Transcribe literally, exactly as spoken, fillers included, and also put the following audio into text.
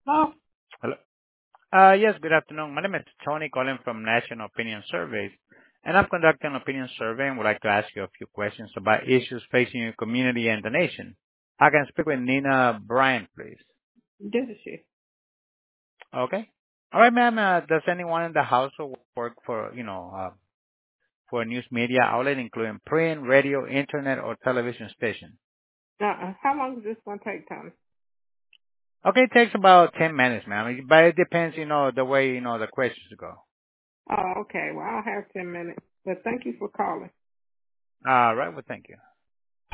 Oh, Hello. Uh, Yes, good afternoon. My name is Tony calling from National Opinion Surveys, and I'm conducting an opinion survey and would like to ask you a few questions about issues facing your community and the nation. I can speak with Nina Bryant, please. this is she. Okay. All right, ma'am. Uh, does anyone in the household work for, you know, uh, for a news media outlet, including print, radio, internet, or television station? Uh-uh. How long is this going to take, Tommy? Okay, it takes about ten minutes, ma'am, but it depends, you know, the way, you know, the questions go. Oh, okay. Well, I'll have ten minutes. But thank you for calling. All right, well, thank you.